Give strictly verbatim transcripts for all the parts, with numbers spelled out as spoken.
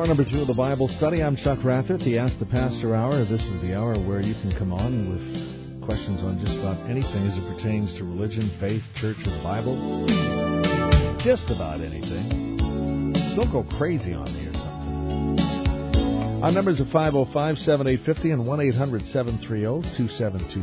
Hour number two of the Bible study. I'm Chuck Raffett, the Ask the Pastor Hour. This is the hour where you can come on with questions on just about anything as it pertains to religion, faith, church, or the Bible. Just about anything. Don't go crazy on me or something. Our numbers are five oh five, seven eight five oh and one eight hundred, seven three zero, two seven two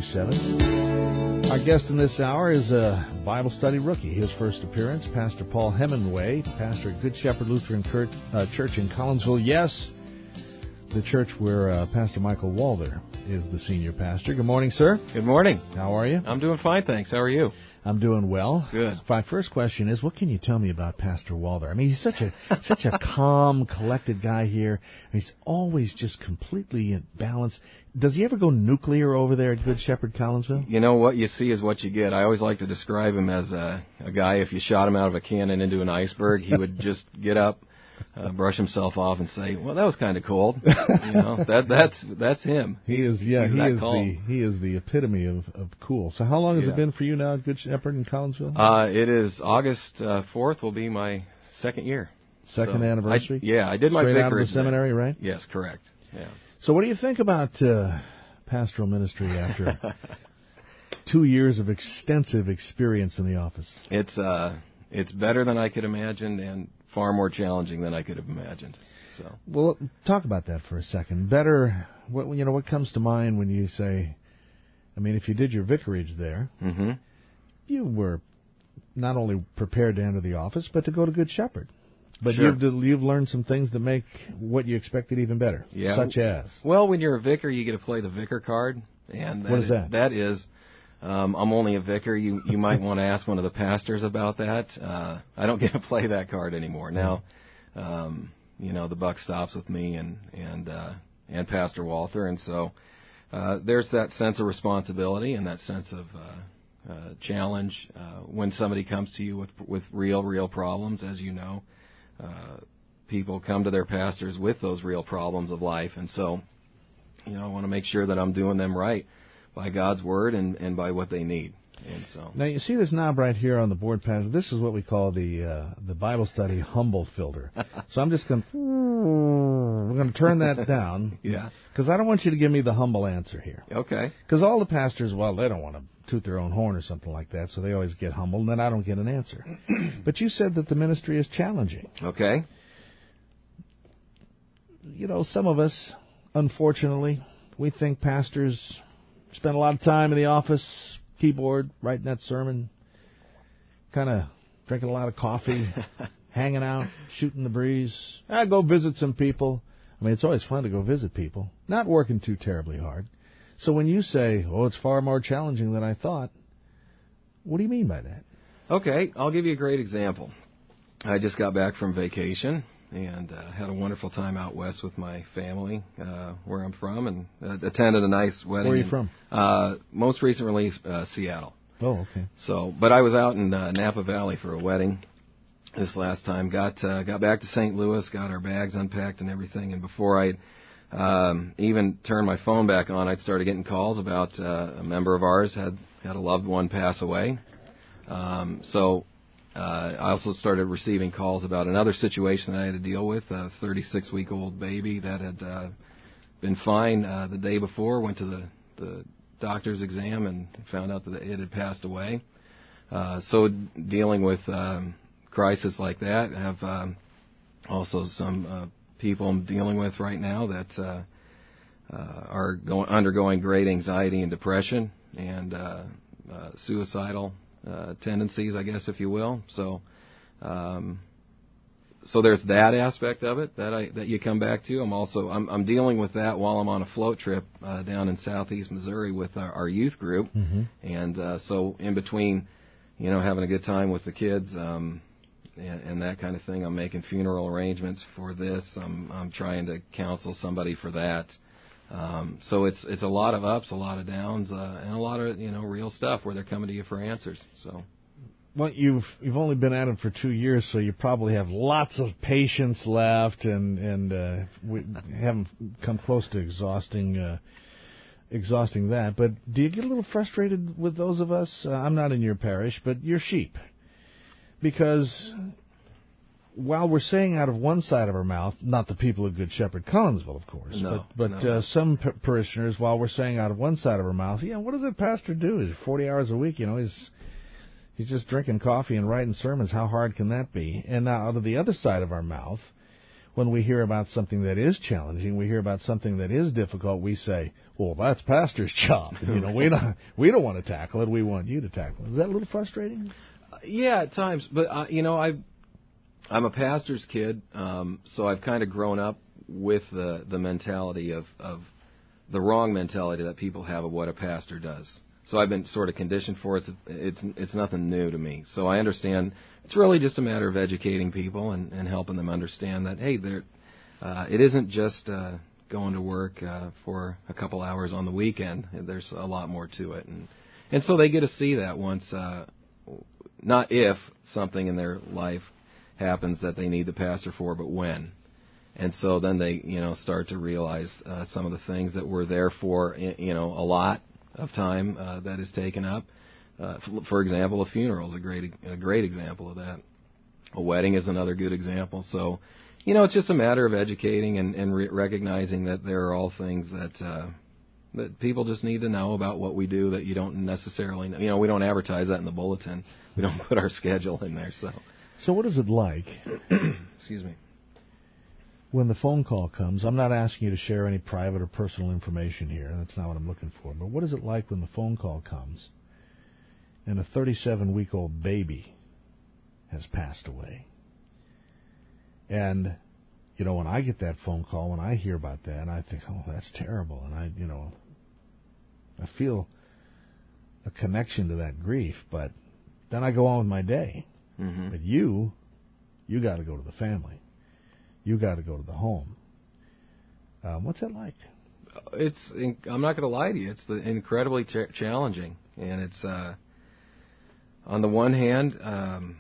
seven. Our guest in this hour is a Bible study rookie. His first appearance, Pastor Paul Hemingway, pastor at Good Shepherd Lutheran Church in Collinsville. Yes, the church where uh, Pastor Michael Walther is the senior pastor. Good morning, sir. Good morning. How are you? I'm doing fine, thanks. How are you? I'm doing well. Good. My first question is, what can you tell me about Pastor Walther? I mean, he's such a such a calm, collected guy here. He's always just completely in balance. Does he ever go nuclear over there at Good Shepherd Collinsville? You know, what you see is what you get. I always like to describe him as a, a guy, if you shot him out of a cannon into an iceberg, he would just get up, uh, brush himself off, and say, "Well, that was kind of cold." You know, that that's that's him. He is, yeah, He's he that is calm. the he is the epitome of, of cool. So, how long has Yeah. it been for you now at Good Shepherd in Collinsville? Uh, it is August uh, fourth will be my second year. Second So anniversary. I, yeah, I did my Straight vicarage out of the seminary, there. right? Yes, correct. Yeah. So, what do you think about uh, pastoral ministry after two years of extensive experience in the office? It's uh, it's better than I could imagine, and far more challenging than I could have imagined. So, Well, talk about that for a second. Better, what you know, what comes to mind when you say, I mean, if you did your vicarage there, mm-hmm. you were not only prepared to enter the office, but to go to Good Shepherd. But Sure. you've you've learned some things that make what you expected even better. Yeah. Such as? Well, when you're a vicar, you get to play the vicar card, and that What is that? That is, um, I'm only a vicar. You you might want to ask one of the pastors about that. Uh, I don't get to play that card anymore now. Um, you know, the buck stops with me and and uh, and Pastor Walther, and so uh, there's that sense of responsibility and that sense of uh, uh, challenge uh, when somebody comes to you with with real real problems, as you know. Uh, people come to their pastors with those real problems of life, and so, you know, I want to make sure that I'm doing them right by God's word and, and by what they need. And so, Now, you see this knob right here on the board, Pastor. This is what we call the uh, the Bible study humble filter. So I'm just going to we're going to turn that down. Yeah. Because I don't want you to give me the humble answer here. Okay. Because all the pastors, well, they don't want to toot their own horn or something like that, so they always get humble, and then I don't get an answer. But you said that the ministry is challenging. Okay. You know, some of us, unfortunately, we think pastors spend a lot of time in the office, keyboard, writing that sermon, kind of drinking a lot of coffee, hanging out, shooting the breeze. I go visit some people. I mean, it's always fun to go visit people, not working too terribly hard. So when you say, oh, it's far more challenging than I thought, what do you mean by that? Okay, I'll give you a great example. I just got back from vacation and uh, had a wonderful time out west with my family, uh, where I'm from, and uh, attended a nice wedding. Where are you in, from? Uh, most recently, uh, Seattle. Oh, okay. So, but I was out in uh, Napa Valley for a wedding this last time. Got uh, got back to Saint Louis, got our bags unpacked and everything, and before I um, even turned my phone back on, I'd started getting calls about uh, a member of ours had had a loved one pass away. Um, so uh, I also started receiving calls about another situation that I had to deal with, a thirty-six-week-old baby that had uh, been fine uh, the day before, went to the, the doctor's exam and found out that it had passed away. Uh, so dealing with um, crisis like that, I have um, also some uh, people I'm dealing with right now that uh, uh, are going, undergoing great anxiety and depression and uh, uh, suicidal uh, tendencies, I guess, if you will. So, um, so there's that aspect of it that I that you come back to. I'm also I'm, I'm dealing with that while I'm on a float trip uh, down in southeast Missouri with our, our youth group, Mm-hmm. and uh, so in between, you know, having a good time with the kids. Um, And, and that kind of thing. I'm making funeral arrangements for this. I'm I'm trying to counsel somebody for that. Um, so it's it's a lot of ups, a lot of downs, uh, and a lot of you know real stuff where they're coming to you for answers. So. Well, you've you've only been at it for two years, so you probably have lots of patience left, and and uh, we haven't come close to exhausting uh, exhausting that. But do you get a little frustrated with those of us? Uh, I'm not in your parish, but your sheep. Because while we're saying out of one side of our mouth, not the people of Good Shepherd Collinsville, of course, no, but, but no. Uh, some p- parishioners, while we're saying out of one side of our mouth, yeah, what does that pastor do? He's forty hours a week, you know, he's he's just drinking coffee and writing sermons. How hard can that be? And now out of the other side of our mouth, when we hear about something that is challenging, we hear about something that is difficult, we say, well, that's pastor's job. You know, we don't we don't want to tackle it. We want you to tackle it. Is that a little frustrating? Uh, yeah, at times. But, uh, you know, I, I'm a pastor's kid, um, so I've kind of grown up with the, the mentality of, of the wrong mentality that people have of what a pastor does. So I've been sort of conditioned for it. It's, it's, it's nothing new to me. So I understand it's really just a matter of educating people and, and helping them understand that, hey, they're, uh, it isn't just uh, going to work uh, for a couple hours on the weekend. There's a lot more to it. And, and so they get to see that once, uh, not if something in their life happens that they need the pastor for, but when. And so then they, you know, start to realize uh, some of the things that were there for, you know, a lot of time uh, that is taken up. Uh, for example, a funeral is a great a great example of that. A wedding is another good example. So, you know, it's just a matter of educating and, and re- recognizing that there are all things that uh, that people just need to know about what we do that you don't necessarily know. You know, we don't advertise that in the bulletin. We don't put our schedule in there. So, so what is it like? Excuse me. When the phone call comes, I'm not asking you to share any private or personal information here. That's not what I'm looking for. But what is it like when the phone call comes and a thirty-seven-week-old baby has passed away? And, you know, when I get that phone call, when I hear about that, I think, oh, that's terrible. And I, you know, I feel a connection to that grief. But then I go on with my day. Mm-hmm. But you, you got to go to the family. You got to go to the home. Um, what's that like? It's. I'm not going to lie to you. It's the incredibly ch- challenging, and it's. Uh, on the one hand, um,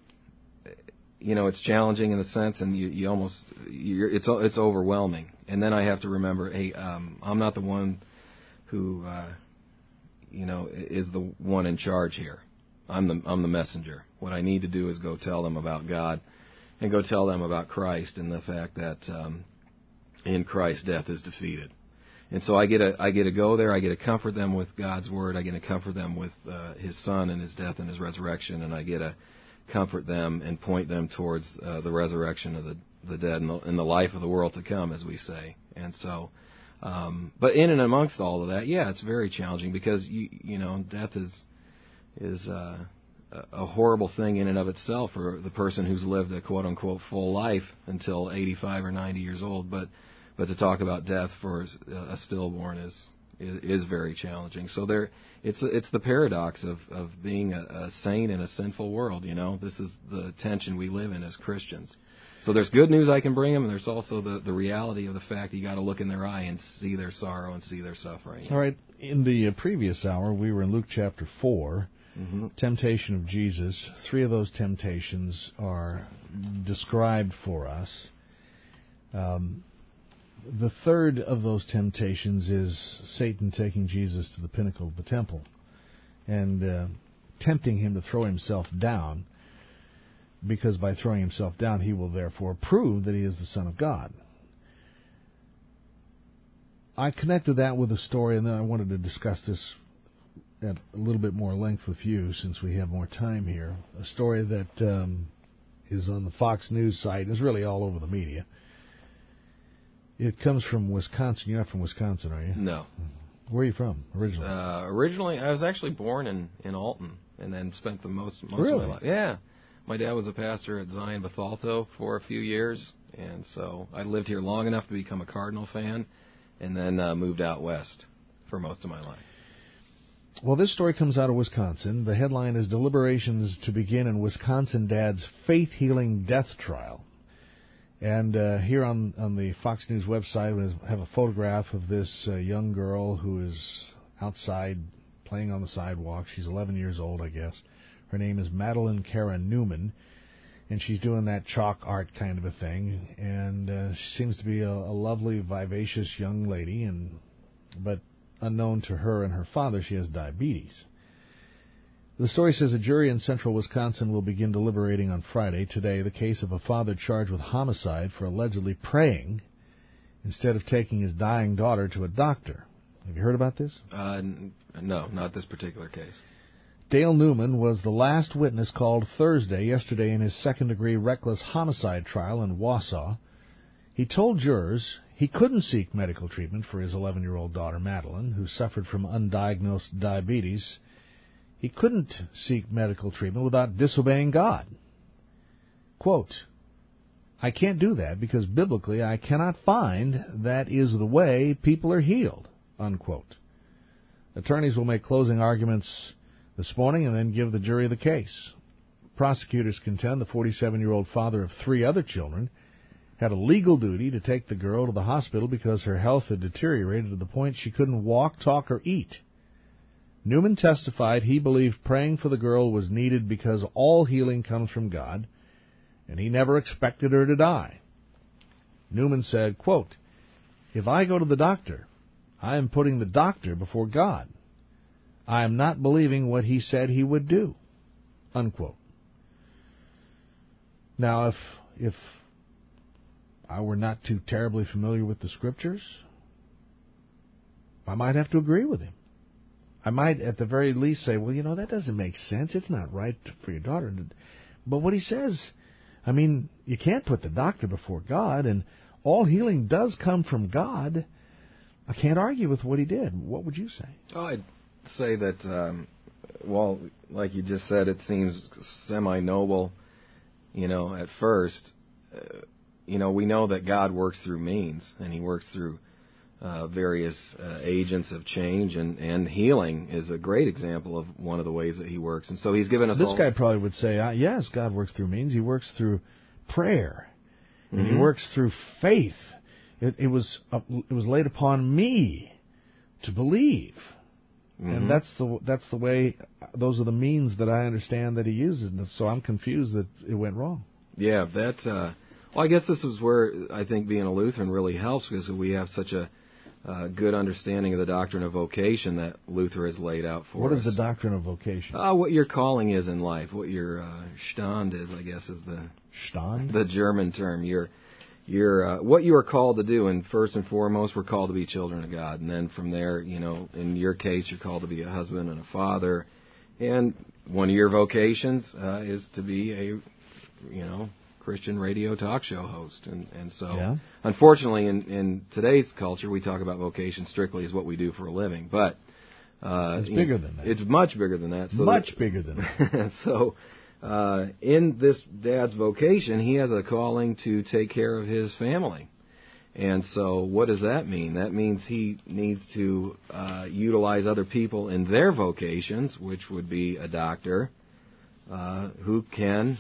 you know, it's challenging in the sense, and you, you almost, you're, it's it's overwhelming. And then I have to remember, hey, um, I'm not the one who, uh, you know, is the one in charge here. I'm the I'm the messenger. What I need to do is go tell them about God. And go tell them about Christ and the fact that um, in Christ death is defeated. And so I get to I get to go there. I get to comfort them with God's word. I get to comfort them with uh, His Son and His death and His resurrection. And I get to comfort them and point them towards uh, the resurrection of the the dead and the, and the life of the world to come, as we say. And so, um, but in and amongst all of that, yeah, it's very challenging because you you know death is is. Uh, a horrible thing in and of itself for the person who's lived a quote-unquote full life until eighty-five or ninety years old. But but to talk about death for a stillborn is is, is very challenging. So there, it's it's the paradox of, of being a, a saint in a sinful world. You know, this is the tension we live in as Christians. So there's good news I can bring them, and there's also the, the reality of the fact you got to look in their eye and see their sorrow and see their suffering. All right. In the uh, previous hour, we were in Luke chapter four. Mm-hmm. Temptation of Jesus. Three of those temptations are described for us. Um, the third of those temptations is Satan taking Jesus to the pinnacle of the temple and uh, tempting him to throw himself down, because by throwing himself down he will therefore prove that he is the Son of God. I connected that with a story, and then I wanted to discuss this at a little bit more length with you since we have more time here. A story that um, is on the Fox News site and is really all over the media. It comes from Wisconsin. You're not from Wisconsin, are you? No. Where are you from originally? Uh, originally, I was actually born in, in Alton and then spent the most, most really? of my life. Yeah. My dad was a pastor at Zion Bethalto for a few years, and so I lived here long enough to become a Cardinal fan and then uh, moved out west for most of my life. Well, this story comes out of Wisconsin. The headline is Deliberations to Begin in Wisconsin Dad's Faith-Healing Death Trial. And uh, here on, on the Fox News website, we have a photograph of this uh, young girl who is outside playing on the sidewalk. She's eleven years old, I guess. Her name is Madeline Kara Newman, and she's doing that chalk art kind of a thing. And uh, she seems to be a, a lovely, vivacious young lady, and but unknown to her and her father, she has diabetes. The story says a jury in central Wisconsin will begin deliberating on Friday, today, the case of a father charged with homicide for allegedly praying instead of taking his dying daughter to a doctor. Have you heard about this? Uh, n- no, not this particular case. Dale Newman was the last witness called Thursday, yesterday, in his second-degree reckless homicide trial in Wausau. He told jurors he couldn't seek medical treatment for his eleven-year-old daughter, Madeline, who suffered from undiagnosed diabetes. He couldn't seek medical treatment without disobeying God. Quote, I can't do that because biblically I cannot find that is the way people are healed, unquote. Attorneys will make closing arguments this morning and then give the jury the case. Prosecutors contend the forty-seven-year-old father of three other children had a legal duty to take the girl to the hospital because her health had deteriorated to the point she couldn't walk, talk, or eat. Newman testified he believed praying for the girl was needed because all healing comes from God, and he never expected her to die. Newman said, quote, if I go to the doctor, I am putting the doctor before God. I am not believing what he said he would do, unquote. Now, if if I were not too terribly familiar with the Scriptures, I might have to agree with him. I might, at the very least, say, well, you know, that doesn't make sense. It's not right for your daughter. But what he says, I mean, you can't put the doctor before God, and all healing does come from God. I can't argue with what he did. What would you say? Oh, I'd say that, um, well, like you just said, it seems semi-noble, you know, at first. Uh, you know, we know that God works through means, and he works through Uh, various uh, agents of change, and, and healing is a great example of one of the ways that he works. And so he's given us This all... guy probably would say, uh, yes, God works through means. He works through prayer. And Mm-hmm. he works through faith. It, it was uh, it was laid upon me to believe. Mm-hmm. And that's the that's the way, those are the means that I understand that he uses. And so I'm confused that it went wrong. Yeah, that... Uh, well, I guess this is where I think being a Lutheran really helps, because we have such a Uh, good understanding of the doctrine of vocation that Luther has laid out for what us. What is the doctrine of vocation? Uh, what your calling is in life, what your uh, Stand is, I guess, is the Stand? the German term. Your your uh, what you are called to do, and first and foremost, we're called to be children of God, and then from there, you know, in your case, you're called to be a husband and a father, and one of your vocations uh, is to be a, you know, Christian radio talk show host, and and so yeah. unfortunately in, in today's culture we talk about vocation strictly as what we do for a living, but uh, it's bigger know, than that. It's much bigger than that. So much that, bigger than that. so uh, in this dad's vocation, he has a calling to take care of his family, and so what does that mean? That means he needs to uh, utilize other people in their vocations, which would be a doctor uh, who can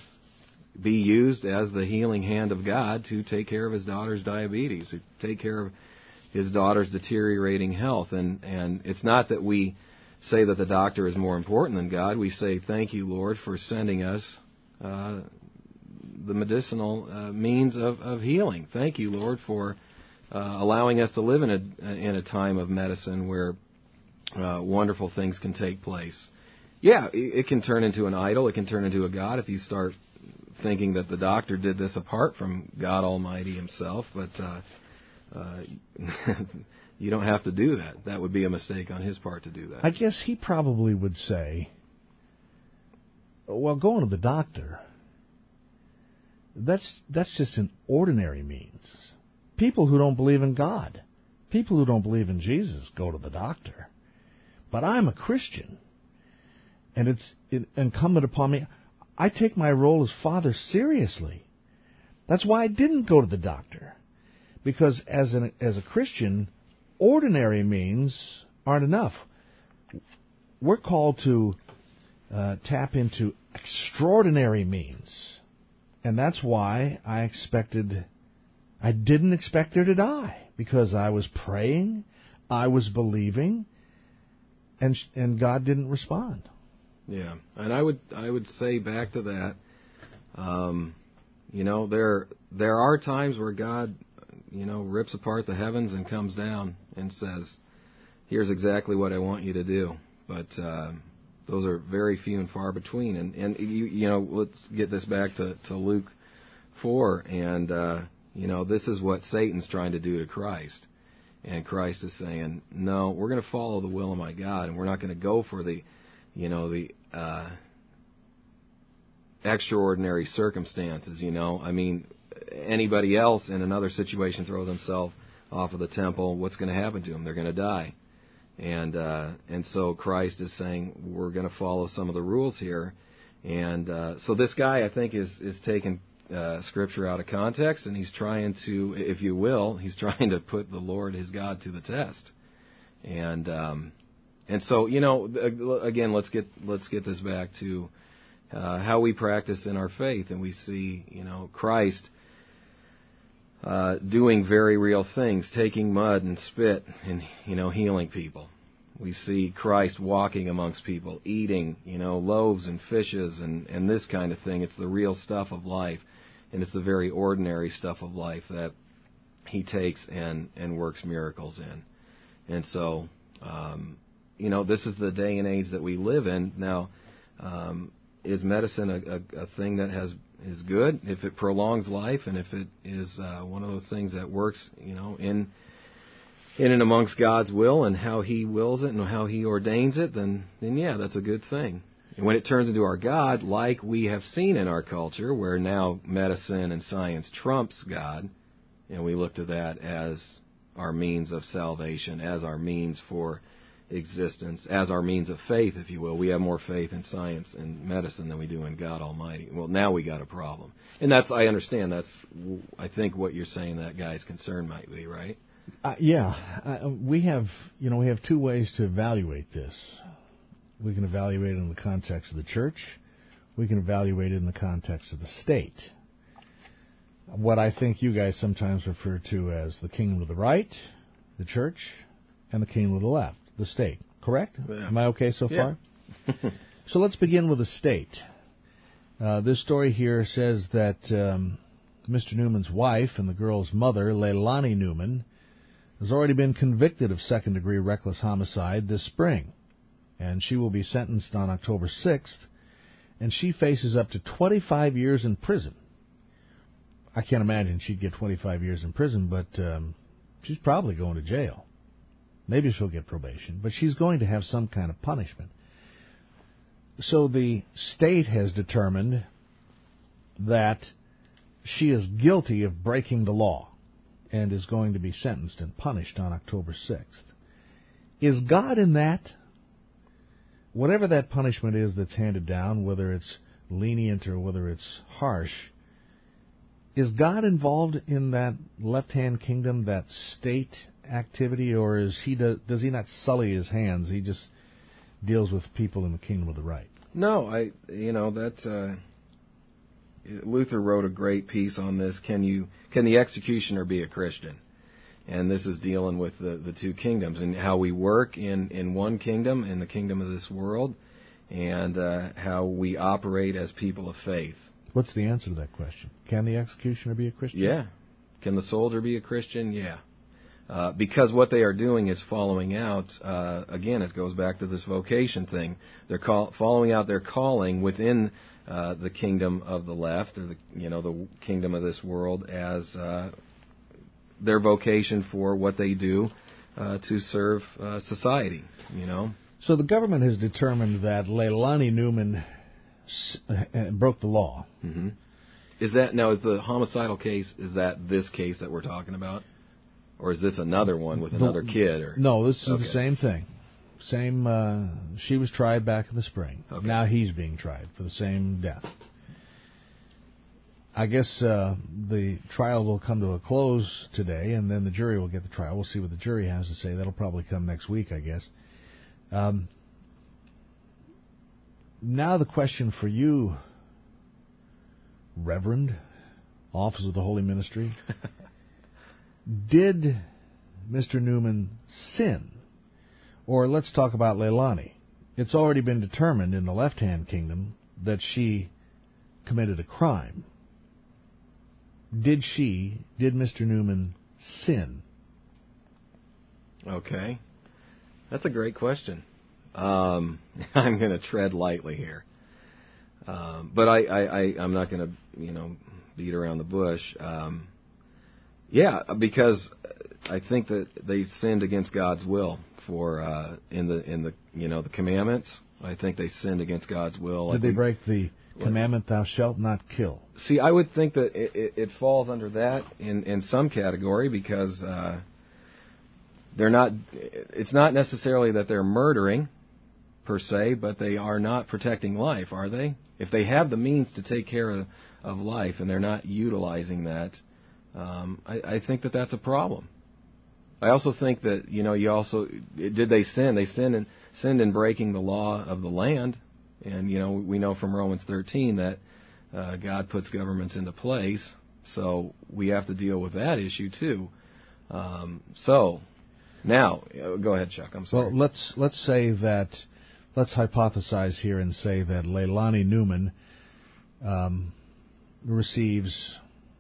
be used as the healing hand of God to take care of his daughter's diabetes, to take care of his daughter's deteriorating health. And, and it's not that we say that the doctor is more important than God. We say, thank you, Lord, for sending us uh, the medicinal uh, means of, of healing. Thank you, Lord, for uh, allowing us to live in a, in a time of medicine where uh, wonderful things can take place. Yeah, it, it can turn into an idol. It can turn into a god if you start thinking that the doctor did this apart from God Almighty himself, but uh, uh, you don't have to do that. That would be a mistake on his part to do that. I guess he probably would say, well, going to the doctor, that's that's just an ordinary means. People who don't believe in God, people who don't believe in Jesus go to the doctor. But I'm a Christian, and it's incumbent upon me. I take my role as father seriously. That's why I didn't go to the doctor. Because as an as a Christian, ordinary means aren't enough. We're called to uh, tap into extraordinary means. And that's why I expected, I didn't expect her to die. Because I was praying, I was believing, and and God didn't respond. Yeah, and I would I would say back to that, um, you know, there there are times where God, you know, rips apart the heavens and comes down and says, "Here's exactly what I want you to do." But uh, those are very few and far between. And and you you know, let's get this back to, to Luke four, and uh, you know, this is what Satan's trying to do to Christ. And Christ is saying, no, we're going to follow the will of my God, and we're not going to go for the, you know, the uh, extraordinary circumstances, you know. I mean, anybody else in another situation throws himself off of the temple, what's going to happen to them? They're going to die. And uh, and so Christ is saying, we're going to follow some of the rules here. And uh, so this guy, I think, is, is taking Uh, Scripture out of context, and he's trying to, if you will, he's trying to put the Lord, his God, to the test. And um, and so, you know, again, let's get let's get this back to uh, how we practice in our faith, and we see, you know, Christ uh, doing very real things, taking mud and spit and, you know, healing people. We see Christ walking amongst people, eating, you know, loaves and fishes and, and this kind of thing. It's the real stuff of life, and it's the very ordinary stuff of life that he takes and, and works miracles in. And so, um, you know, this is the day and age that we live in. Now, um, is medicine a, a, a thing that has is good if it prolongs life, and if it is uh, one of those things that works, you know, in in and amongst God's will and how he wills it and how he ordains it, then, then yeah, that's a good thing. And when it turns into our God, like we have seen in our culture, where now medicine and science trumps God, and we look to that as our means of salvation, as our means for existence, as our means of faith, if you will. We have more faith in science and medicine than we do in God Almighty. Well, now we got a problem. And that's, I understand, that's, I think, what you're saying that guy's concern might be, right? Uh, yeah, uh, we have, you know, we have two ways to evaluate this. We can evaluate it in the context of the church. We can evaluate it in the context of the state. What I think you guys sometimes refer to as the kingdom of the right, the church, and the kingdom of the left, the state. Correct? Yeah. Am I okay so far? Yeah. So let's begin with the state. Uh, this story here says that um, Mister Newman's wife and the girl's mother, Leilani Newman, has already been convicted of second-degree reckless homicide this spring, and she will be sentenced on October sixth, and she faces up to twenty-five years in prison. I can't imagine she'd get twenty-five years in prison, but um, she's probably going to jail. Maybe she'll get probation, but she's going to have some kind of punishment. So the state has determined that she is guilty of breaking the law and is going to be sentenced and punished on October sixth. Is God in that? Whatever that punishment is that's handed down, whether it's lenient or whether it's harsh, is God involved in that left-hand kingdom, that state activity, or is he do, does he not sully his hands? He just deals with people in the kingdom of the right. No, I you know that uh, Luther wrote a great piece on this. Can you can the executioner be a Christian? And this is dealing with the, the two kingdoms and how we work in, in one kingdom, in the kingdom of this world, and uh, how we operate as people of faith. What's the answer to that question? Can the executioner be a Christian? Yeah. Can the soldier be a Christian? Yeah. Uh, because what they are doing is following out, uh, again, it goes back to this vocation thing. They're call, following out their calling within uh, the kingdom of the left, or the you know the kingdom of this world, as uh, their vocation for what they do uh, to serve uh, society. You know. So the government has determined that Leilani Newman s- uh, broke the law. Mm-hmm. Is that now? Is the homicidal case? Is that this case that we're talking about? Or is this another one with another the, kid? Or No, this is okay. the same thing. Same. Uh, she was tried back in the spring. Okay. Now he's being tried for the same death. I guess uh, the trial will come to a close today, and then the jury will get the trial. We'll see what the jury has to say. That'll probably come next week, I guess. Um, now the question for you, Reverend, Office of the Holy Ministry. Did Mister Newman sin? Or let's talk about Leilani. It's already been determined in the left-hand kingdom that she committed a crime. Did she, did Mister Newman sin? Okay. That's a great question. um, I'm going to tread lightly here. Um, but I, I, I, I'm not going to, you know, beat around the bush. Um, yeah, because I think that they sinned against God's will for uh, in the in the you know the commandments. I think they sinned against God's will. Did like they we, break the commandment, "Thou shalt not kill"? See, I would think that it, it, it falls under that in, in some category because uh, they're not. It's not necessarily that they're murdering per se, but they are not protecting life, are they? If they have the means to take care of, of life and they're not utilizing that, um, I, I think that that's a problem. I also think that, you know, you also, did they sin? They sinned in, sinned in breaking the law of the land. And, you know, we know from Romans thirteen that uh, God puts governments into place. So we have to deal with that issue, too. Um, so, now, go ahead, Chuck. I'm sorry. Well, let's, let's say that, let's hypothesize here and say that Leilani Newman um, receives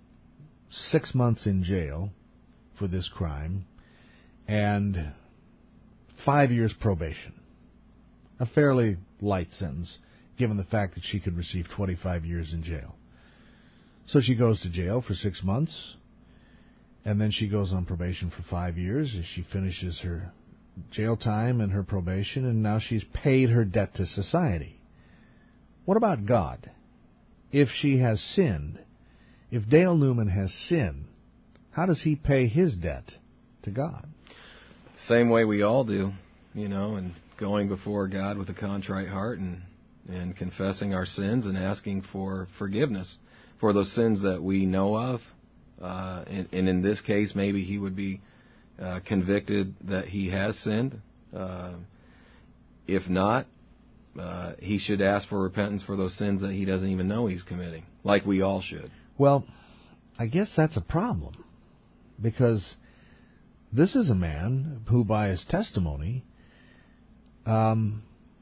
six months in jail for this crime and five years probation. A fairly light sentence, given the fact that she could receive twenty-five years in jail. So she goes to jail for six months, and then she goes on probation for five years as she finishes her jail time and her probation, and now she's paid her debt to society. What about God? If she has sinned, if Dale Newman has sinned, how does he pay his debt to God? Same way we all do, you know, and going before God with a contrite heart and, and confessing our sins and asking for forgiveness for those sins that we know of. Uh, and, and in this case, maybe he would be uh, convicted that he has sinned. Uh, if not, uh, he should ask for repentance for those sins that he doesn't even know he's committing, like we all should. Well, I guess that's a problem, because this is a man who, by his testimony, um,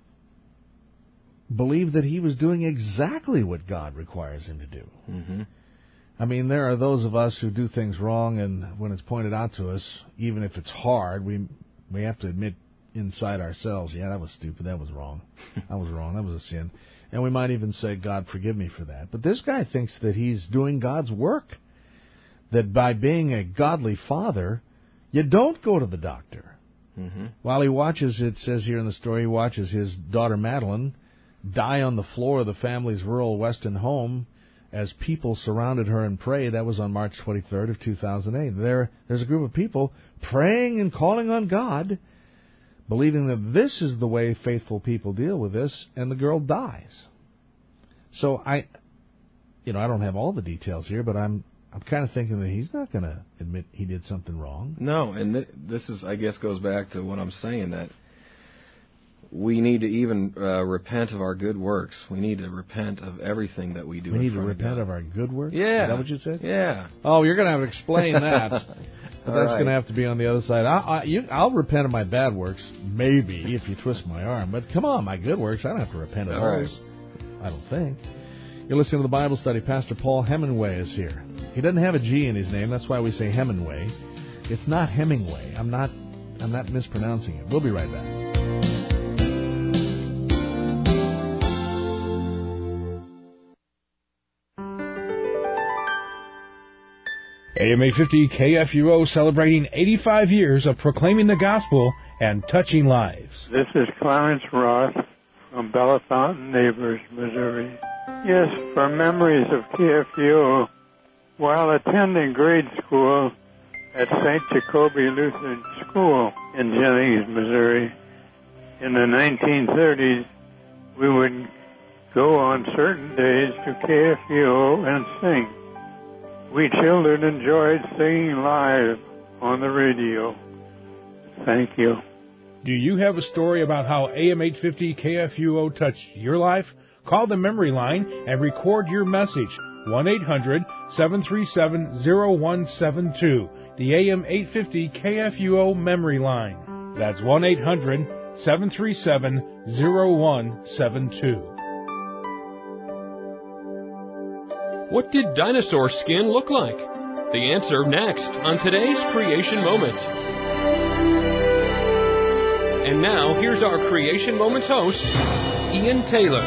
believed that he was doing exactly what God requires him to do. Mm-hmm. I mean, there are those of us who do things wrong, and when it's pointed out to us, even if it's hard, we we have to admit inside ourselves, yeah, that was stupid, that was wrong, that was wrong, that was a sin. And we might even say, God, forgive me for that. But this guy thinks that he's doing God's work, that by being a godly father, you don't go to the doctor. Mm-hmm. While he watches, it says here in the story, he watches his daughter Madeline die on the floor of the family's rural Weston home as people surrounded her and prayed. That was on March twenty-third of two thousand eight. There, there's a group of people praying and calling on God, believing that this is the way faithful people deal with this, and the girl dies. So I, you know, I don't have all the details here, but I'm I'm kind of thinking that he's not going to admit he did something wrong. No, and th- this is, I guess, goes back to what I'm saying, that we need to even uh, repent of our good works. We need to repent of everything that we do. We in need to front repent of, of our good works? Yeah. Is that what you said? Yeah. Oh, you're going to have to explain that. But that's right. going to have to be on the other side. I, I, you, I'll repent of my bad works, maybe, if you twist my arm. But come on, my good works, I don't have to repent of All those. Right. I don't think. You're listening to the Bible Study. Pastor Paul Hemingway is here. He doesn't have a G in his name. That's why we say Hemingway. It's not Hemingway. I'm not I'm not mispronouncing it. We'll be right back. A M eight fifty K F U O celebrating eighty-five years of proclaiming the gospel and touching lives. This is Clarence Roth from Bella Fountain Neighbors, Missouri. Yes, for memories of K F U O, while attending grade school at Saint Jacobi Lutheran School in Jennings, Missouri, in the nineteen thirties, we would go on certain days to K F U O and sing. We children enjoyed singing live on the radio. Thank you. Do you have a story about how A M eight fifty K F U O touched your life? Call the memory line and record your message. one eight hundred seven three seven zero one seven two. The A M eight fifty K F U O memory line. That's one eight hundred seven three seven zero one seven two. What did dinosaur skin look like? The answer next on today's Creation Moment. And And now, here's our Creation Moments host, Ian Taylor.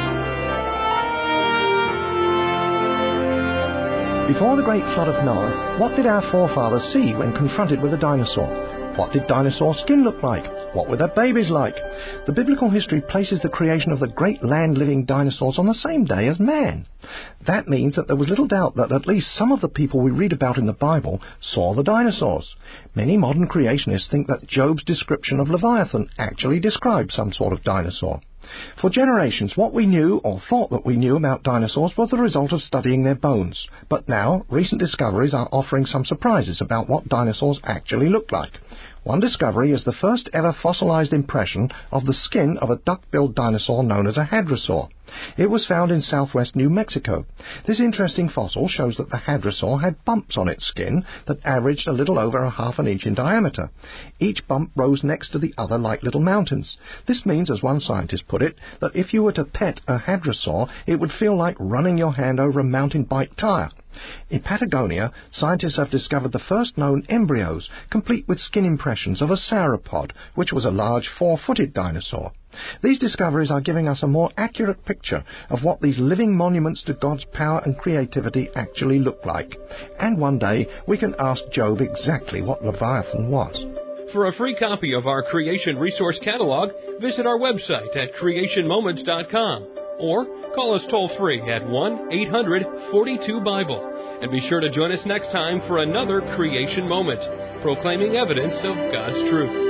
Before the great flood of Noah, what did our forefathers see when confronted with a dinosaur? What did dinosaur skin look like? What were their babies like? The biblical history places the creation of the great land-living dinosaurs on the same day as man. That means that there was little doubt that at least some of the people we read about in the Bible saw the dinosaurs. Many modern creationists think that Job's description of Leviathan actually describes some sort of dinosaur. For generations, what we knew, or thought that we knew about dinosaurs, was the result of studying their bones. But now, recent discoveries are offering some surprises about what dinosaurs actually looked like. One discovery is the first ever fossilized impression of the skin of a duck-billed dinosaur known as a hadrosaur. It was found in southwest New Mexico. This interesting fossil shows that the hadrosaur had bumps on its skin that averaged a little over a half an inch in diameter. Each bump rose next to the other like little mountains. This means, as one scientist put it, that if you were to pet a hadrosaur, it would feel like running your hand over a mountain bike tire. In Patagonia, scientists have discovered the first known embryos, complete with skin impressions of a sauropod, which was a large four-footed dinosaur. These discoveries are giving us a more accurate picture of what these living monuments to God's power and creativity actually look like. And one day we can ask Job exactly what Leviathan was. For a free copy of our Creation Resource Catalog, visit our website at creation moments dot com or call us toll-free at one eight hundred forty-two Bible. And be sure to join us next time for another Creation Moment, proclaiming evidence of God's truth.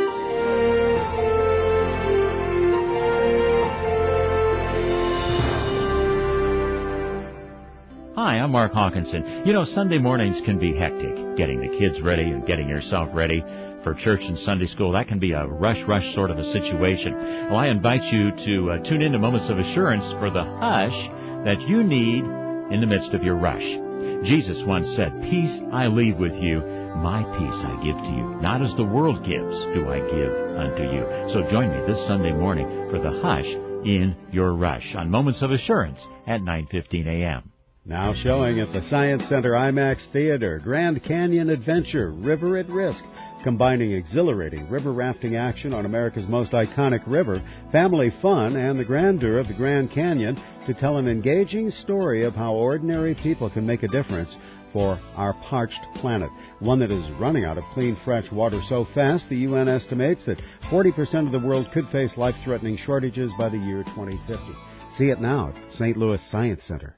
Hi, I'm Mark Hawkinson. You know, Sunday mornings can be hectic. Getting the kids ready and getting yourself ready for church and Sunday school, that can be a rush, rush sort of a situation. Well, I invite you to uh, tune in to Moments of Assurance for the hush that you need in the midst of your rush. Jesus once said, "Peace I leave with you, my peace I give to you. Not as the world gives do I give unto you." So join me this Sunday morning for the hush in your rush on Moments of Assurance at nine fifteen a.m. Now showing at the Science Center IMAX Theater, Grand Canyon Adventure, River at Risk, combining exhilarating river rafting action on America's most iconic river, family fun, and the grandeur of the Grand Canyon to tell an engaging story of how ordinary people can make a difference for our parched planet, one that is running out of clean, fresh water so fast the U N estimates that forty percent of the world could face life-threatening shortages by the year twenty fifty. See it now at Saint Louis Science Center.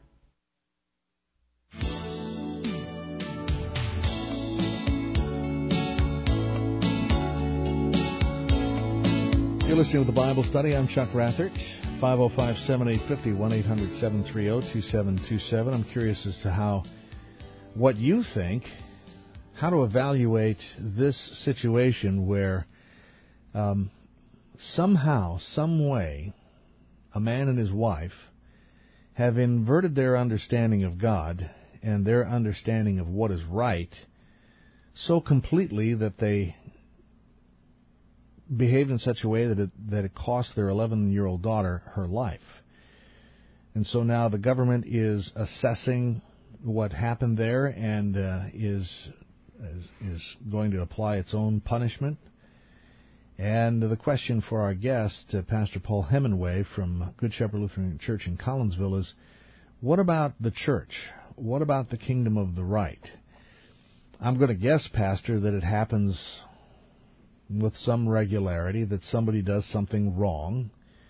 You're listening to the Bible Study. I'm Chuck Rathert. five oh five, seven eight five oh, one eight hundred, seven three zero, two seven two seven. I'm curious as to how, what you think, how to evaluate this situation where um, somehow, some way, a man and his wife have inverted their understanding of God and their understanding of what is right so completely that they behaved in such a way that it, that it cost their eleven-year-old daughter her life. And so now the government is assessing what happened there and uh, is, is is going to apply its own punishment. And the question for our guest, uh, Pastor Paul Hemingway from Good Shepherd Lutheran Church in Collinsville, is what about the church? What about the kingdom of the right? I'm going to guess, Pastor, that it happens with some regularity, that somebody does something wrong,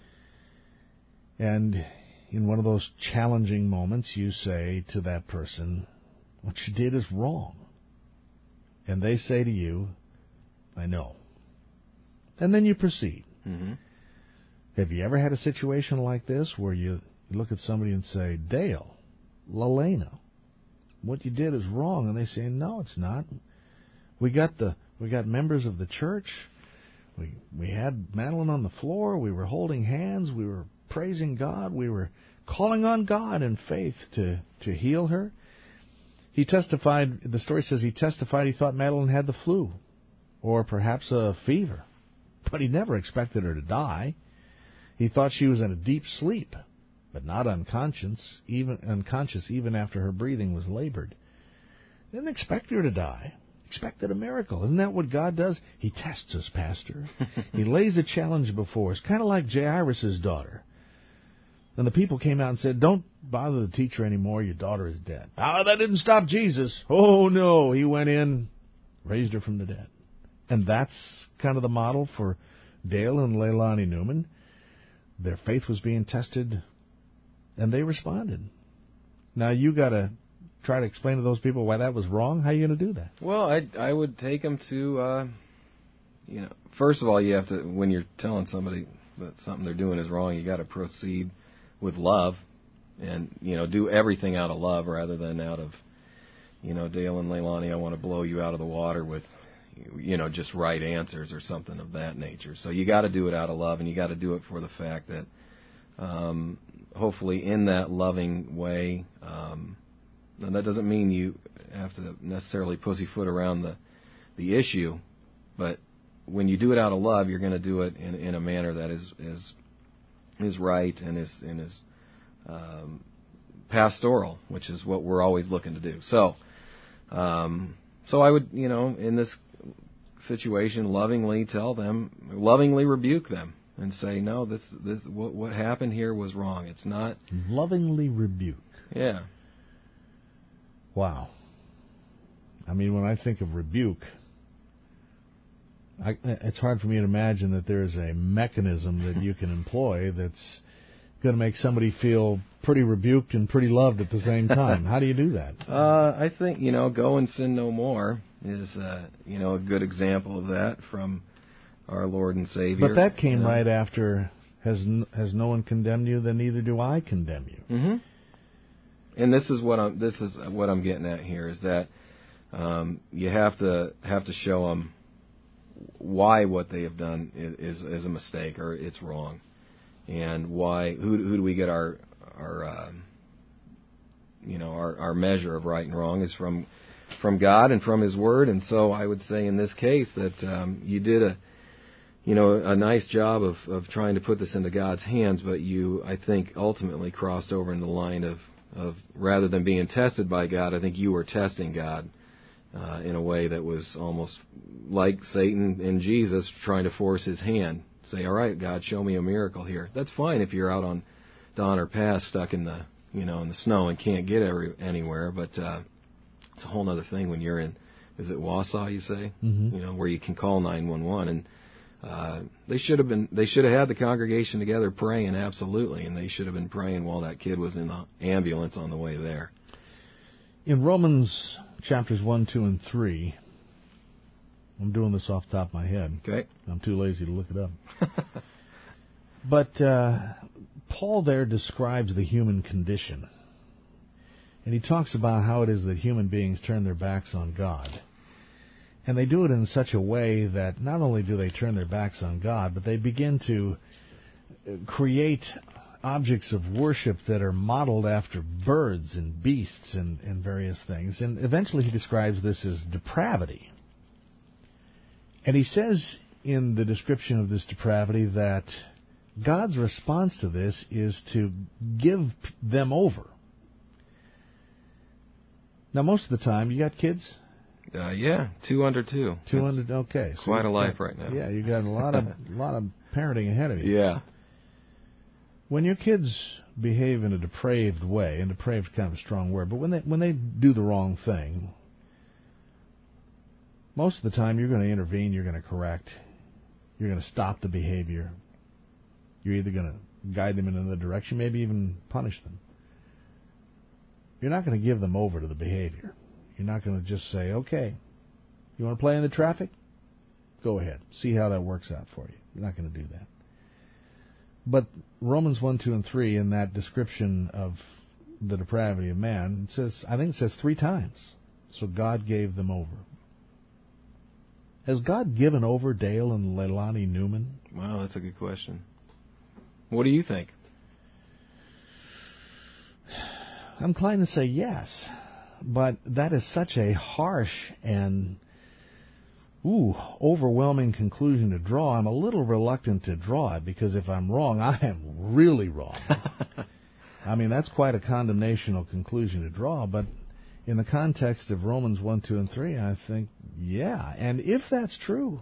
and in one of those challenging moments you say to that person, what you did is wrong. And they say to you, I know. And then you proceed. Mm-hmm. Have you ever had a situation like this where you look at somebody and say, Dale, Lalena, what you did is wrong, and they say, no, it's not. We got the We got members of the church. We we had Madeline on the floor. We were holding hands. We were praising God. We were calling on God in faith to, to heal her. He testified, the story says he testified he thought Madeline had the flu or perhaps a fever, but he never expected her to die. He thought she was in a deep sleep, but not unconscious, even unconscious even after her breathing was labored. Didn't expect her to die. expected a miracle. Isn't that what God does? He tests us, Pastor. He lays a challenge before us, kind of like Jairus' daughter. And the people came out and said, don't bother the teacher anymore, your daughter is dead. Ah, that didn't stop Jesus. Oh, no. He went in, raised her from the dead. And that's kind of the model for Dale and Leilani Newman. Their faith was being tested, and they responded. Now, you got to try to explain to those people why that was wrong. How are you going to do that? Well, I I would take them to, uh, you know, first of all, you have to, when you're telling somebody that something they're doing is wrong, you got to proceed with love, and you know, do everything out of love rather than out of, you know, Dale and Leilani, I want to blow you out of the water with, you know, just right answers or something of that nature. So you got to do it out of love, and you got to do it for the fact that, um, hopefully, in that loving way. Um, and that doesn't mean you have to necessarily pussyfoot around the the issue, but when you do it out of love, you're going to do it in, in a manner that is is is right and is and is um, pastoral, which is what we're always looking to do. So, um, so I would, you know, in this situation, lovingly tell them, lovingly rebuke them, and say, no, this this what what happened here was wrong. It's not. Lovingly rebuke. Yeah. Wow. I mean, when I think of rebuke, I, it's hard for me to imagine that there is a mechanism that you can employ that's going to make somebody feel pretty rebuked and pretty loved at the same time. How do you do that? Uh, I think, you know, go and sin no more is, uh, you know, a good example of that from our Lord and Savior. But that came you know. right after, has has no one condemned you, then neither do I condemn you. Mm-hmm. And this is what I'm. This is what I'm getting at here is that um, you have to have to show them why what they have done is, is is a mistake or it's wrong, and why who who do we get our our uh, you know our, our measure of right and wrong is from from God and from His Word. And so I would say in this case that um, you did a you know a nice job of, of trying to put this into God's hands, but you I think ultimately crossed over into the line of of rather than being tested by God, I think you were testing God uh, in a way that was almost like Satan and Jesus trying to force His hand. Say, all right, God, show me a miracle here. That's fine if you're out on Donner Pass stuck in the you know in the snow and can't get every, anywhere. But uh, it's a whole other thing when you're in, is it Wausau? You say, mm-hmm. you know, where you can call nine one one and. Uh, they should have been. They should have had the congregation together praying, absolutely, and they should have been praying while that kid was in the ambulance on the way there. In Romans chapters one, two, and three, I'm doing this off the top of my head. Okay, I'm too lazy to look it up. But uh, Paul there describes the human condition, and he talks about how it is that human beings turn their backs on God. And they do it in such a way that not only do they turn their backs on God, but they begin to create objects of worship that are modeled after birds and beasts and, and various things. And eventually he describes this as depravity. And he says in the description of this depravity that God's response to this is to give them over. Now, most of the time, you got kids? Uh, yeah, two under two. Two That's under, okay. So quite a life got, right now. Yeah, you got a lot of lot of parenting ahead of you. Yeah. When your kids behave in a depraved way, and depraved is kind of a strong word, but when they when they do the wrong thing, most of the time you're going to intervene, you're going to correct, you're going to stop the behavior. You're either going to guide them in another direction, maybe even punish them. You're not going to give them over to the behavior. You're not going to just say, okay, you want to play in the traffic? Go ahead. See how that works out for you. You're not going to do that. But Romans one, two, and three, in that description of the depravity of man, it says, I think it says three times, so God gave them over. Has God given over Dale and Leilani Newman? Wow, that's a good question. What do you think? I'm inclined to say yes. But that is such a harsh and ooh, overwhelming conclusion to draw. I'm a little reluctant to draw it because if I'm wrong, I am really wrong. I mean, that's quite a condemnational conclusion to draw. But in the context of Romans one, two, and three, I think, yeah. And if that's true,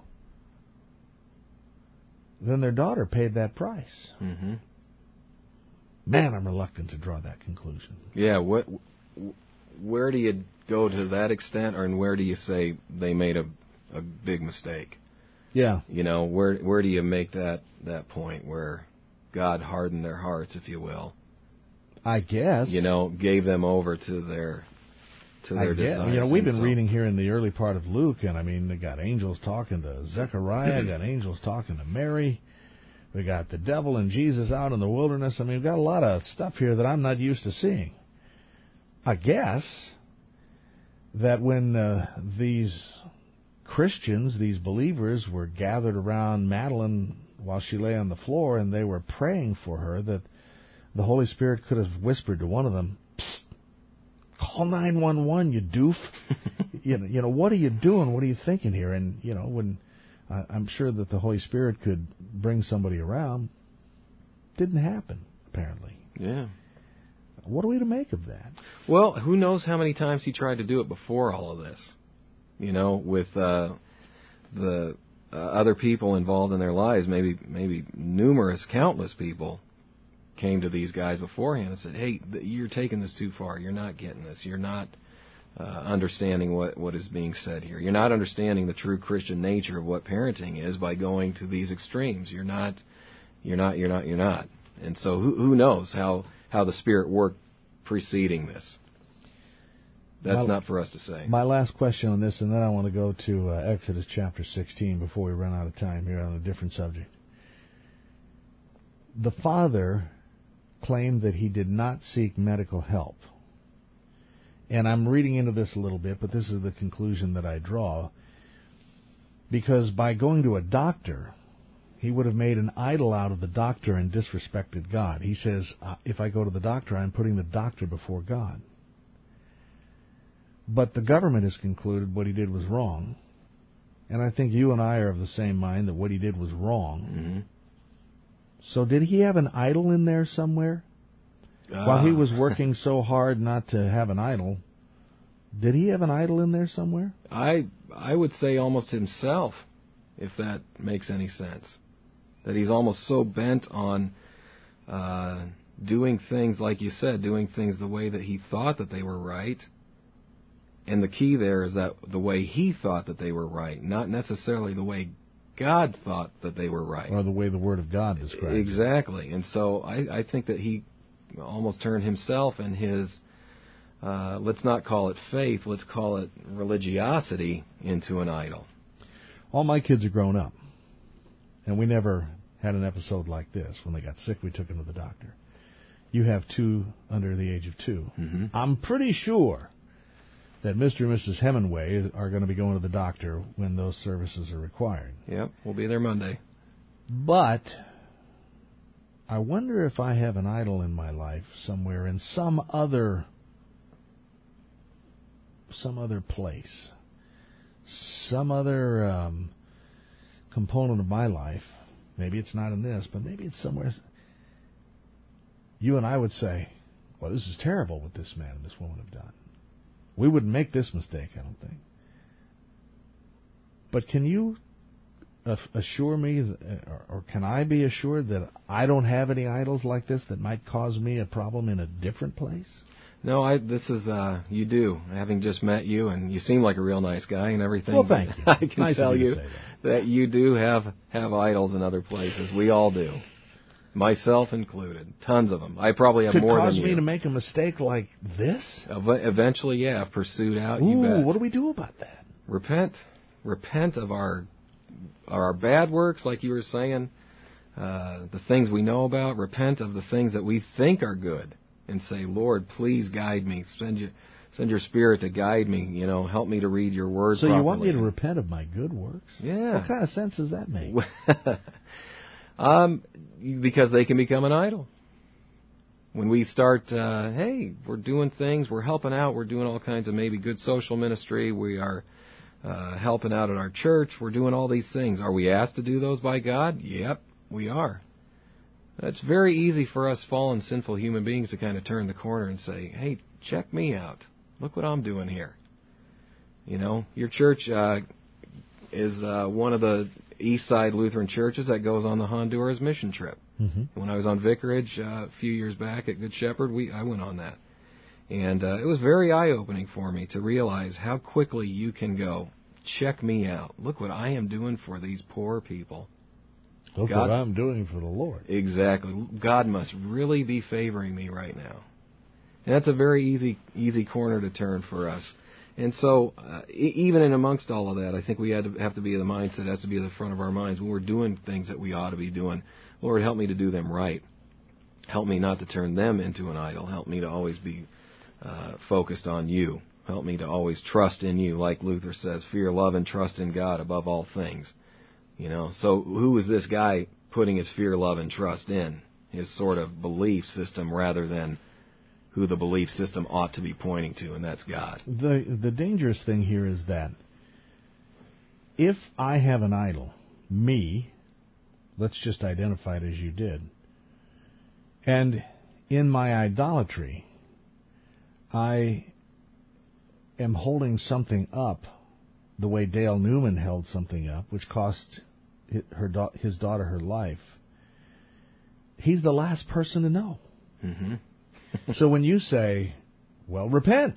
then their daughter paid that price. Mm-hmm. Man, I'm reluctant to draw that conclusion. Yeah, what, where do you go to that extent, or and where do you say they made a, a big mistake? Yeah. You know, where where do you make that, that point where God hardened their hearts, if you will? I guess. You know, gave them over to their to their I guess. desires. You know, we've been so, reading here in the early part of Luke, and I mean, they got angels talking to Zechariah, got angels talking to Mary. We got the devil and Jesus out in the wilderness. I mean, we've got a lot of stuff here that I'm not used to seeing. I guess that when uh, these Christians, these believers, were gathered around Madeline while she lay on the floor and they were praying for her, that the Holy Spirit could have whispered to one of them, "Psst, call nine one one, you doof." you know, you know, what are you doing? What are you thinking here? And, you know, when uh, I'm sure that the Holy Spirit could bring somebody around, didn't happen, apparently. Yeah. What are we to make of that? Well, who knows how many times he tried to do it before all of this? You know, with uh, the uh, other people involved in their lives, maybe maybe numerous, countless people came to these guys beforehand and said, "Hey, you're taking this too far. You're not getting this. You're not uh, understanding what, what is being said here. You're not understanding the true Christian nature of what parenting is by going to these extremes. You're not, you're not, you're not, you're not." And so, who who knows how how the Spirit worked preceding this? That's my, not for us to say. My last question on this, and then I want to go to uh, Exodus chapter sixteen before we run out of time here on a different subject. The father claimed that he did not seek medical help. And I'm reading into this a little bit, but this is the conclusion that I draw. Because by going to a doctor, he would have made an idol out of the doctor and disrespected God. He says, if I go to the doctor, I'm putting the doctor before God. But the government has concluded what he did was wrong. And I think you and I are of the same mind that what he did was wrong. Mm-hmm. So did he have an idol in there somewhere? Uh. While he was working so hard not to have an idol, did he have an idol in there somewhere? I I would say almost himself, if that makes any sense. That he's almost so bent on uh, doing things, like you said, doing things the way that he thought that they were right. And the key there is that the way he thought that they were right, not necessarily the way God thought that they were right. Or the way the Word of God describes it. Exactly. And so I, I think that he almost turned himself and his, uh, let's not call it faith, let's call it religiosity, into an idol. All my kids are grown up. And we never had an episode like this. When they got sick, we took them to the doctor. You have two under the age of two. Mm-hmm. I'm pretty sure that Mister and Missus Hemingway are going to be going to the doctor when those services are required. Yep, we'll be there Monday. But I wonder if I have an idol in my life somewhere in some other some other place, some other um, component of my life. Maybe it's not in this, but maybe it's somewhere. You and I would say, well, this is terrible what this man and this woman have done. We wouldn't make this mistake, I don't think. But can you assure me, or can I be assured that I don't have any idols like this that might cause me a problem in a different place? No, I. This is uh, you do. Having just met you, and you seem like a real nice guy and everything. Well, thank you. I can nice tell you you that. that you do have have idols in other places. We all do, myself included. Tons of them. I probably have Could more than cause you. me to make a mistake like this? Eventually, yeah. Pursued out. Ooh, you bet. What do we do about that? Repent. Repent of our our bad works, like you were saying. Uh, the things we know about. Repent of the things that we think are good. And say, Lord, please guide me. Send your, send your Spirit to guide me. You know, help me to read your Word so properly. So you want me to repent of my good works? Yeah. What kind of sense does that make? um, because they can become an idol. When we start, uh, hey, we're doing things, we're helping out, we're doing all kinds of maybe good social ministry, we are uh, helping out at our church, we're doing all these things. Are we asked to do those by God? Yep, we are. It's very easy for us fallen, sinful human beings to kind of turn the corner and say, hey, check me out. Look what I'm doing here. You know, your church uh, is uh, one of the East Side Lutheran churches that goes on the Honduras mission trip. Mm-hmm. When I was on vicarage uh, a few years back at Good Shepherd, we I went on that. And uh, it was very eye-opening for me to realize how quickly you can go, check me out. Look what I am doing for these poor people. Look God, what I'm doing for the Lord. Exactly. God must really be favoring me right now. And that's a very easy easy corner to turn for us. And so, uh, e- even in amongst all of that, I think we had to have to be the mindset has to be at the front of our minds when we're doing things that we ought to be doing. Lord, help me to do them right. Help me not to turn them into an idol. Help me to always be uh, focused on you. Help me to always trust in you. Like Luther says, fear, love, and trust in God above all things. You know, so who is this guy putting his fear, love, and trust in? His sort of belief system rather than who the belief system ought to be pointing to, and that's God. The the dangerous thing here is that if I have an idol, me, let's just identify it as you did, and in my idolatry, I am holding something up the way Dale Newman held something up, which cost her his daughter her life, he's the last person to know. Mm-hmm. So when you say, well, repent,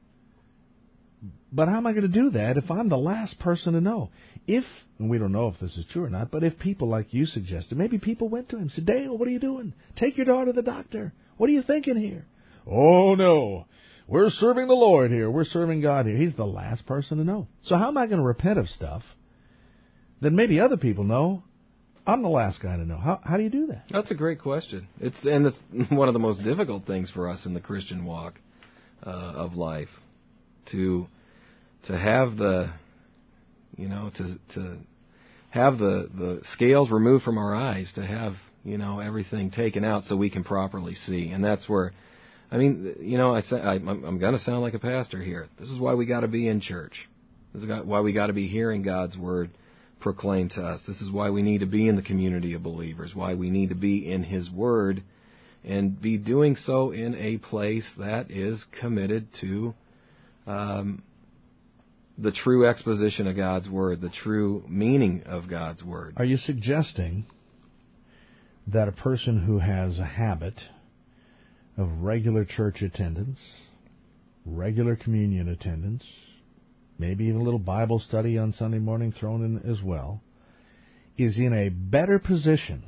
but how am I going to do that if I'm the last person to know? If, and we don't know if this is true or not, but if people like you suggested, maybe people went to him and said, Dale, what are you doing? Take your daughter to the doctor. What are you thinking here? Oh, no. We're serving the Lord here. We're serving God here. He's the last person to know. So how am I going to repent of stuff that maybe other people know? I'm the last guy to know. How how do you do that? That's a great question. It's and it's one of the most difficult things for us in the Christian walk uh, of life to to have the you know to to have the, the scales removed from our eyes, to have you know everything taken out so we can properly see. And that's where I mean you know I say I, I'm, I'm going to sound like a pastor here. This is why we got to be in church. This is why we got to be hearing God's word proclaimed to us. This is why we need to be in the community of believers, why we need to be in His Word, and be doing so in a place that is committed to um, the true exposition of God's Word, the true meaning of God's Word. Are you suggesting that a person who has a habit of regular church attendance, regular communion attendance, maybe even a little Bible study on Sunday morning thrown in as well, is in a better position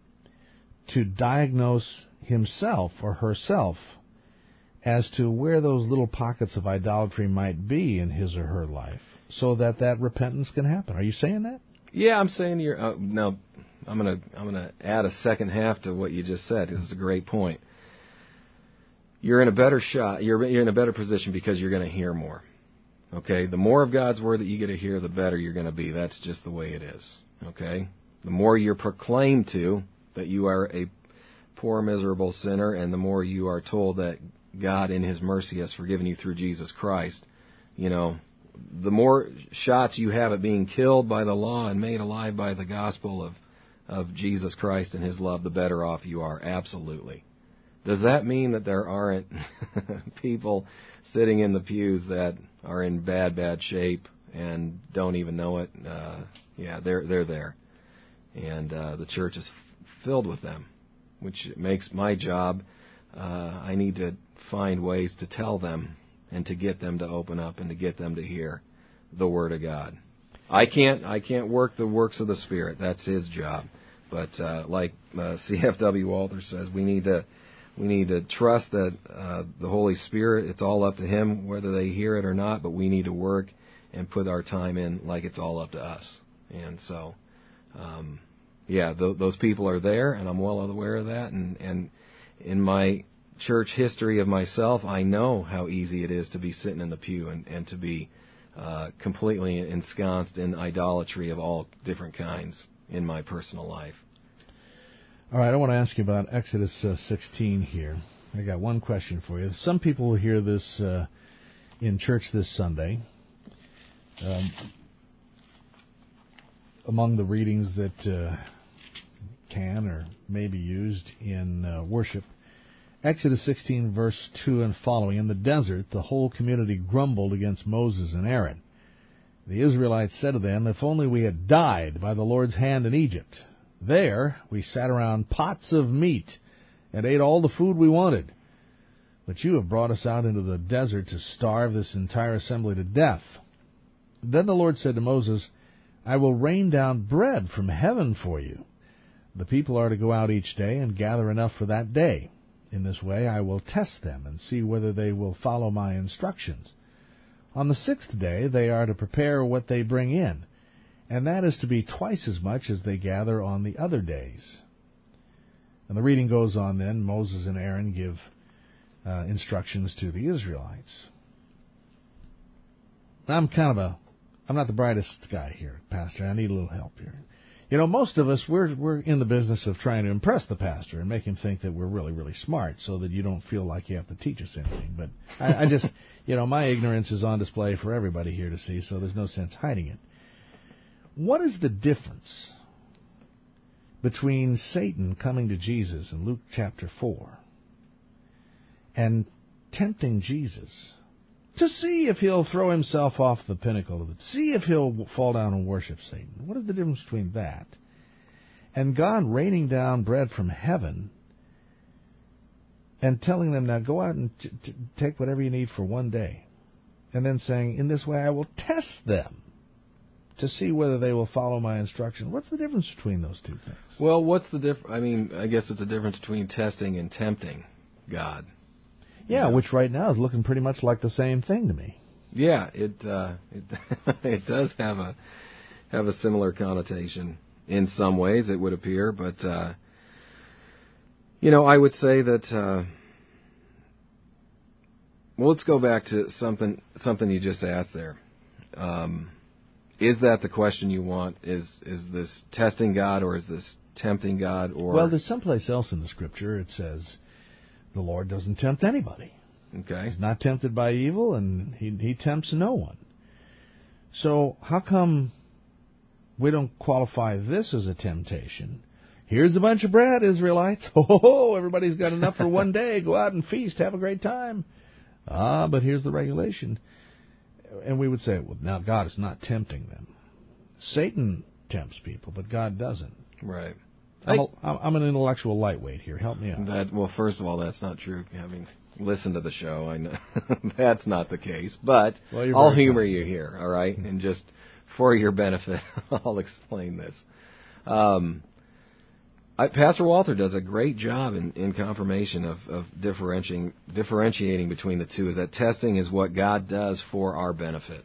to diagnose himself or herself as to where those little pockets of idolatry might be in his or her life, so that that repentance can happen? Are you saying that? Yeah, I'm saying you're. Uh, now, I'm gonna I'm gonna add a second half to what you just said. This is a great point. You're in a better shot. You're you're in a better position because you're going to hear more. Okay, the more of God's Word that you get to hear, the better you're going to be. That's just the way it is. Okay? The more you're proclaimed to that you are a poor, miserable sinner, and the more you are told that God in His mercy has forgiven you through Jesus Christ, you know, the more shots you have at being killed by the law and made alive by the gospel of, of Jesus Christ and His love, the better off you are. Absolutely. Does that mean that there aren't people sitting in the pews that are in bad, bad shape and don't even know it? Uh, yeah, they're they're there, and uh, the church is f- filled with them, which makes my job. Uh, I need to find ways to tell them and to get them to open up and to get them to hear the Word of God. I can't I can't work the works of the Spirit. That's His job. But uh, like uh, C F W Walther says, we need to. We need to trust that uh, the Holy Spirit, it's all up to Him whether they hear it or not, but we need to work and put our time in like it's all up to us. And so, um, yeah, th- those people are there, and I'm well aware of that. And, and in my church history of myself, I know how easy it is to be sitting in the pew and, and to be uh, completely ensconced in idolatry of all different kinds in my personal life. All right, I want to ask you about Exodus uh, sixteen here. I got one question for you. Some people will hear this uh, in church this Sunday. Um, among the readings that uh, can or may be used in uh, worship, Exodus sixteen, verse two and following. In the desert, the whole community grumbled against Moses and Aaron. The Israelites said to them, "If only we had died by the Lord's hand in Egypt. There we sat around pots of meat and ate all the food we wanted. But you have brought us out into the desert to starve this entire assembly to death." Then the Lord said to Moses, "I will rain down bread from heaven for you. The people are to go out each day and gather enough for that day. In this way I will test them and see whether they will follow my instructions. On the sixth day they are to prepare what they bring in, and that is to be twice as much as they gather on the other days." And the reading goes on then. Moses and Aaron give uh, instructions to the Israelites. I'm kind of a, I'm not the brightest guy here, Pastor. I need a little help here. You know, most of us, we're we're in the business of trying to impress the pastor and make him think that we're really, really smart so that you don't feel like you have to teach us anything. But I, I just, you know, my ignorance is on display for everybody here to see, so there's no sense hiding it. What is the difference between Satan coming to Jesus in Luke chapter four and tempting Jesus to see if he'll throw himself off the pinnacle of it, see if he'll fall down and worship Satan? What is the difference between that and God raining down bread from heaven and telling them, "Now go out and t- t- take whatever you need for one day," and then saying, "In this way I will test them to see whether they will follow my instruction"? What's the difference between those two things? Well, what's the difference? I mean, I guess it's a difference between testing and tempting God. Yeah, which right now is looking pretty much like the same thing to me. Yeah, it uh, it it does have a have a similar connotation in some ways, it would appear. But uh, you know, I would say that. Uh, well, let's go back to something something you just asked there. Um, is that the question you want? Is is this testing God or is this tempting God? Or well, there's someplace else in the Scripture it says the Lord doesn't tempt anybody. Okay. He's not tempted by evil, and he, he tempts no one. So how come we don't qualify this as a temptation? Here's a bunch of bread, Israelites. Ho, ho, ho, everybody's got enough for one day. Go out and feast. Have a great time. Ah, but here's the regulation. And we would say, well, now God is not tempting them. Satan tempts people, but God doesn't. Right. I'm, a, I'm an intellectual lightweight here. Help me out. That, well, first of all, that's not true. Having listened to the show, I know that's not the case. But well, I'll humor you here, all right? And just for your benefit, I'll explain this. Um, I, Pastor Walther does a great job in, in confirmation of, of differentiating differentiating between the two. Is that testing is what God does for our benefit,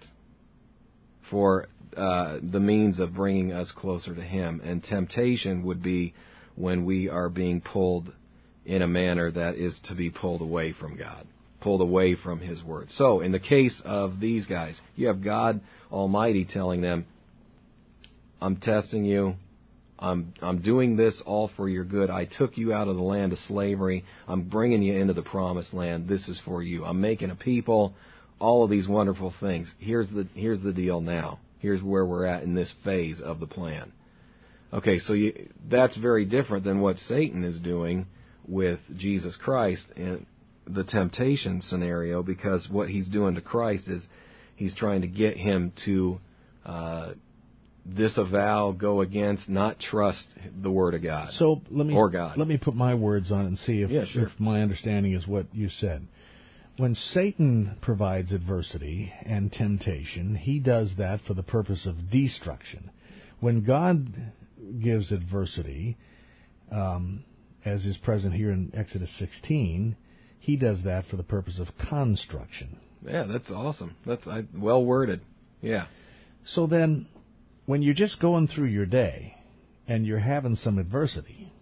for uh, the means of bringing us closer to Him, and temptation would be when we are being pulled in a manner that is to be pulled away from God, pulled away from His Word. So, in the case of these guys, you have God Almighty telling them, "I'm testing you. I'm I'm doing this all for your good. I took you out of the land of slavery. I'm bringing you into the promised land. This is for you. I'm making a people. All of these wonderful things. Here's the here's the deal now. Here's where we're at in this phase of the plan." Okay, so you, that's very different than what Satan is doing with Jesus Christ in the temptation scenario, because what he's doing to Christ is he's trying to get him to uh, disavow, go against, not trust the Word of God. So let me or God. let me put my words on it and see if, yeah, sure. if my understanding is what you said. When Satan provides adversity and temptation, he does that for the purpose of destruction. When God gives adversity, um, as is present here in Exodus sixteen, he does that for the purpose of construction. Yeah, that's awesome. That's I, well worded. Yeah. So then, when you're just going through your day and you're having some adversity,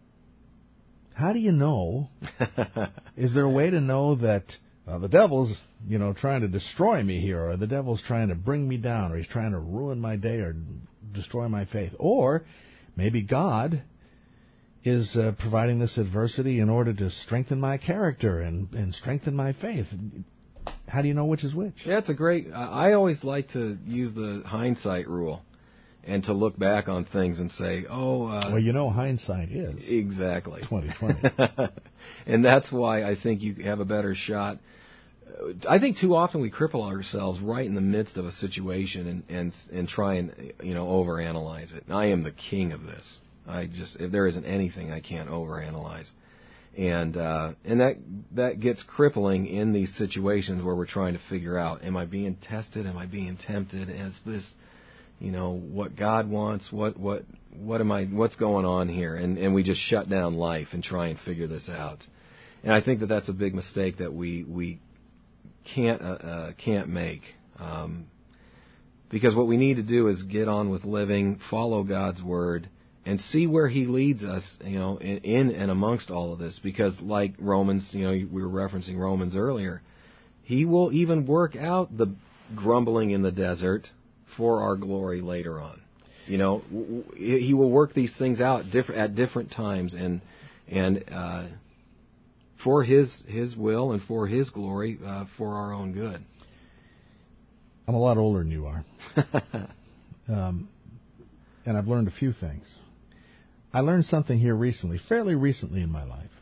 how do you know? Is there a way to know that uh, the devil's, you know, trying to destroy me here, or the devil's trying to bring me down, or he's trying to ruin my day or destroy my faith? Or maybe God is uh, providing this adversity in order to strengthen my character and, and strengthen my faith. How do you know which is which? Yeah, it's a great... I always like to use the hindsight rule. and to look back on things and say, oh, uh, well, you know, hindsight is exactly twenty twenty, and that's why I think you have a better shot. I think too often we cripple ourselves right in the midst of a situation and and and try and you know overanalyze it. I am the king of this. I just if there isn't anything I can't overanalyze, and uh, and that that gets crippling in these situations where we're trying to figure out: am I being tested? Am I being tempted? Is this you know what God wants? What what what am I? What's going on here? And and we just shut down life and try and figure this out. And I think that that's a big mistake that we we can't uh, uh, can't make, um, because what we need to do is get on with living, follow God's word, and see where He leads us, you know, in, in and amongst all of this. Because like Romans, you know, we were referencing Romans earlier, He will even work out the grumbling in the desert for our glory later on. You know, He will work these things out different at different times and and. Uh, for his his will and for His glory, uh, for our own good. I'm a lot older than you are. um, and I've learned a few things. I learned something here recently, fairly recently in my life.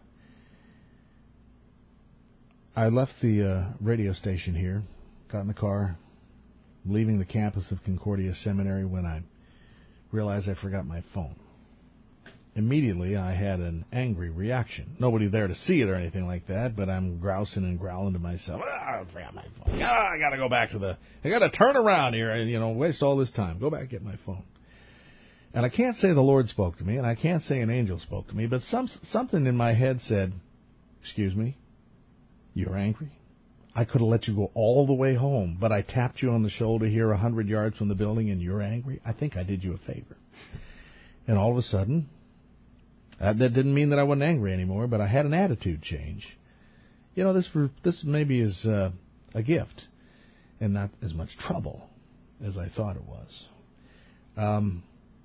I left the uh, radio station here, got in the car, leaving the campus of Concordia Seminary when I realized I forgot my phone. Immediately, I had an angry reaction. Nobody there to see it or anything like that, but I'm grousing and growling to myself, ah, I forgot my phone. Ah, I got to go back to the, I got to turn around here and, you know, waste all this time. Go back and get my phone. And I can't say the Lord spoke to me, and I can't say an angel spoke to me, but some something in my head said, excuse me, you're angry? I could have let you go all the way home, but I tapped you on the shoulder here a hundred yards from the building, and you're angry? I think I did you a favor. And all of a sudden, Uh, that didn't mean that I wasn't angry anymore, but I had an attitude change. You know, this for, this maybe is uh, a gift and not as much trouble as I thought it was. Um,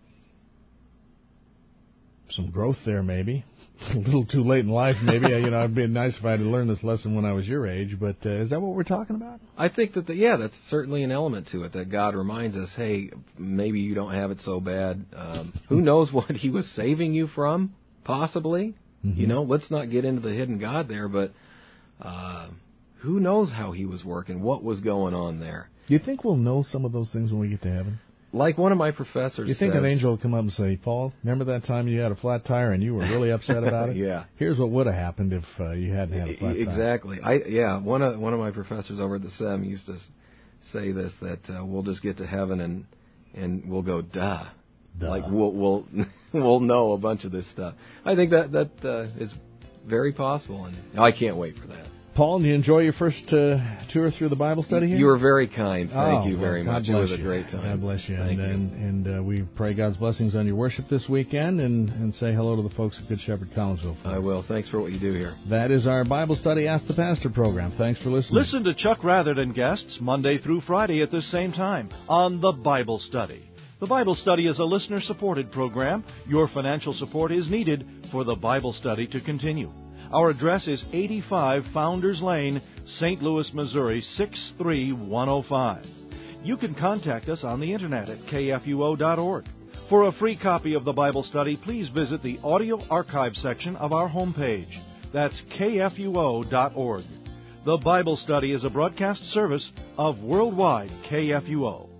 some growth there, maybe. A little too late in life, maybe. You know, it'd be nice if I had learned this lesson when I was your age, but uh, is that what we're talking about? I think that, the, yeah, that's certainly an element to it, that God reminds us, hey, maybe you don't have it so bad. Um, who knows what He was saving you from? Possibly, mm-hmm. You know, let's not get into the hidden God there, but uh, who knows how He was working, what was going on there. Do you think we'll know some of those things when we get to heaven? Like one of my professors You think says, an angel will come up and say, Paul, remember that time you had a flat tire and you were really upset about it? Yeah. Here's what would have happened if uh, you hadn't had a flat exactly. tire. Exactly. I Yeah, one of, one of my professors over at the S E M used to say this, that uh, we'll just get to heaven and, and we'll go, duh. Duh. Like we'll we'll we'll know a bunch of this stuff. I think that that uh, is very possible, and I can't wait for that. Paul, do you enjoy your first uh, tour through the Bible study here? You were very kind. Thank oh, you very well, much. It was a great time. God bless you. Thank and you. and, and uh, we pray God's blessings on your worship this weekend, and, and say hello to the folks at Good Shepherd Collinsville. I will. Thanks for what you do here. That is our Bible study Ask the Pastor program. Thanks for listening. Listen to Chuck Rather and guests Monday through Friday at this same time on the Bible Study. The Bible Study is a listener-supported program. Your financial support is needed for the Bible Study to continue. Our address is eighty-five Founders Lane, Saint Louis, Missouri, six three one oh five. You can contact us on the Internet at K F U O dot org. For a free copy of the Bible Study, please visit the audio archive section of our homepage. That's K F U O dot org. The Bible Study is a broadcast service of Worldwide K F U O.